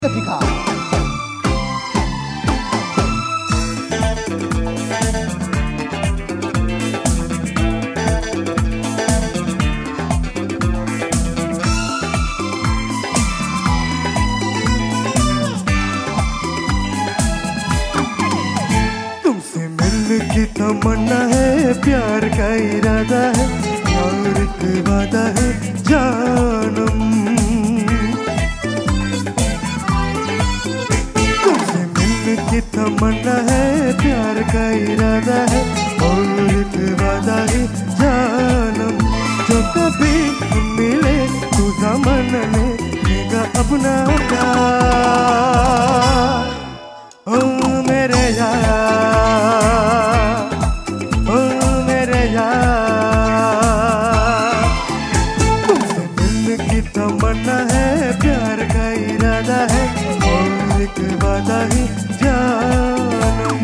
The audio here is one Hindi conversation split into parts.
दिखा। तुमसे मिलने की तमन्ना है, प्यार का इरादा है और एक वादा है जानम। तुमसे मिलने की तमन्ना है, प्यार का इरादा है और एक वादा है जानम। जो कभी हम मिले तो ज़माना लेगा अपना प्यार। ओ मेरे यार, ओ मेरे यार, तुमसे मिलने की तमन्ना है, प्यार का इरादा है और एक वादा है जानम।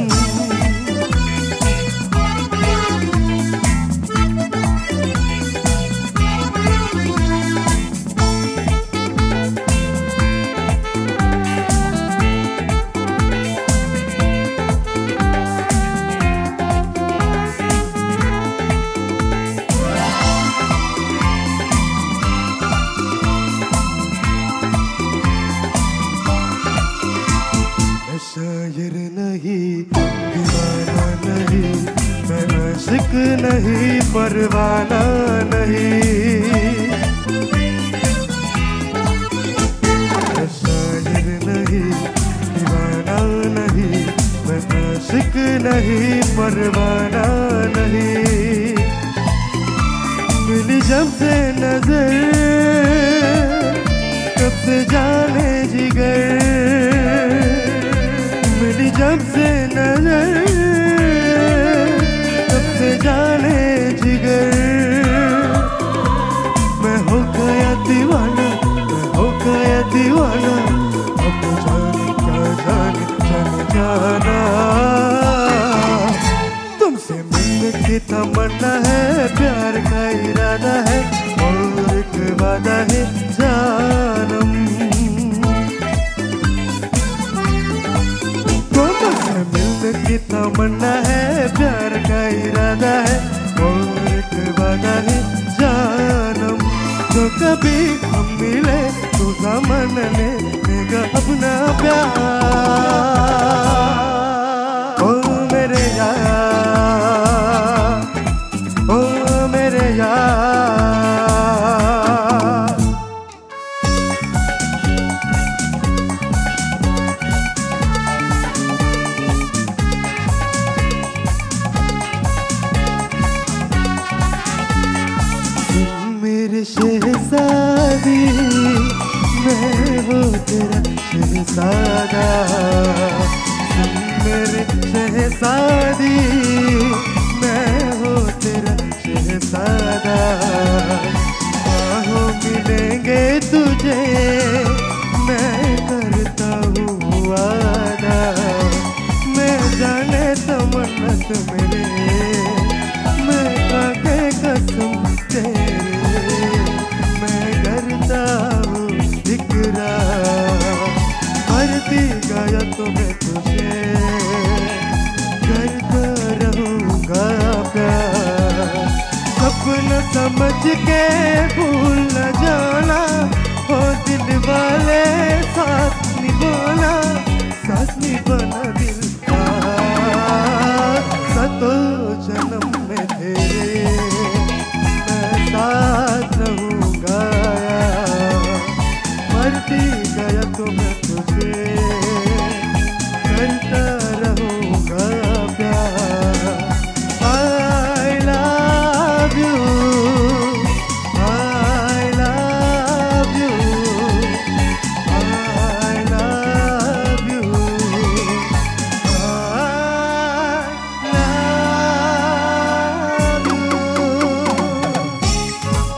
शायर नहीं, दीवाना नहीं, मैं आशिक नहीं, परवाना नहीं। मैं शायर नहीं, दीवाना नहीं, मैं आशिक नहीं, परवाना नहीं। मिली जब से नजर, कब से जाने जिगर, मिली जब से नजर, तब से जाने जिगर। मैं हो गया दीवाना, मैं हो गया दीवाना, अब जाने क्या जाने जाने जाना। तुमसे मिलने की तमन्ना है, प्यार का इरादा है और एक वादा है जानम। मिलने की तमन्ना है, प्यार का इरादा है और एक वादा है जानम। जो कभी हम मिले तो ज़माना लेगा अपना प्यार। ओ मेरे यार, ओ मेरे यार। मेरे शहज़ादी, मैं हो तेरा शहज़ादा। तुम मेरे शहज़ादी, मैं हो तेरा शहज़ादा। बाहों मिलेंगे तुझे, मैं करता हूँ वादा। मैं जाने तमन्नत मेरे, मैं आगे कसम तेरे, करती गया तो मैं तुझे करता रहूँगा प्यार। सपना समझ के भूल न जाना, हो दिल वाले साथ निभाना, साथ निभाना दिल का। सतो जन्म में तेरे मैं साथ रहूँगा, मरती गया तो मैं तुझे करता रहूँगा प्यार। I love you, I love you, I love you,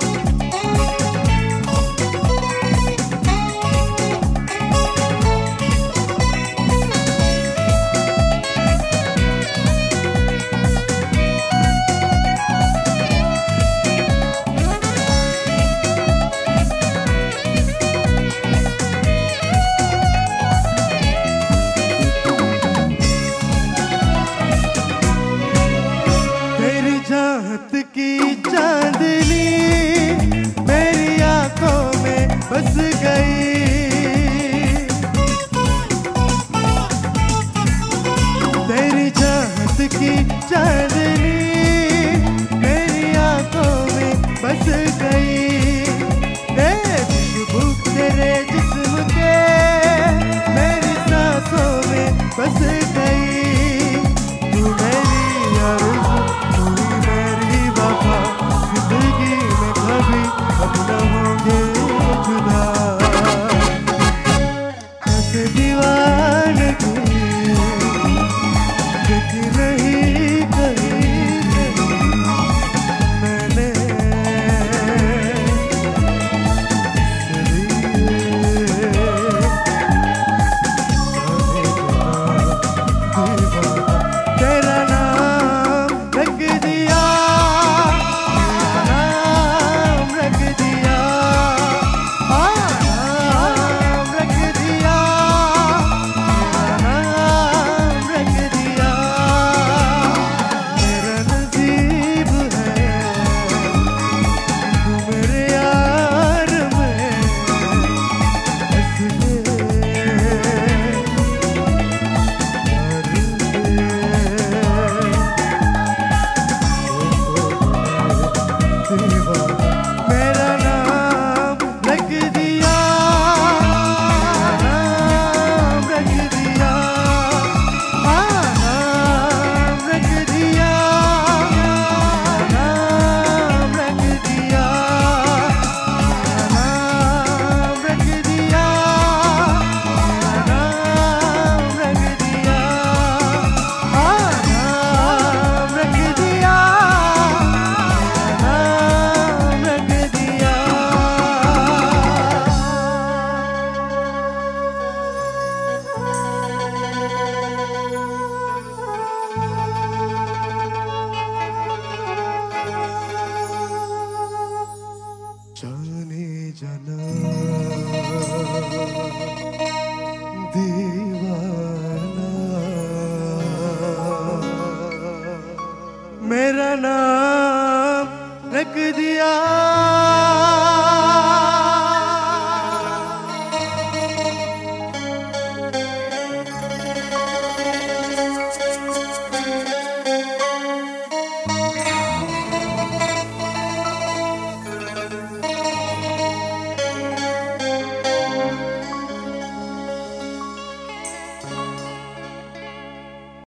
I love you। के दीवानगी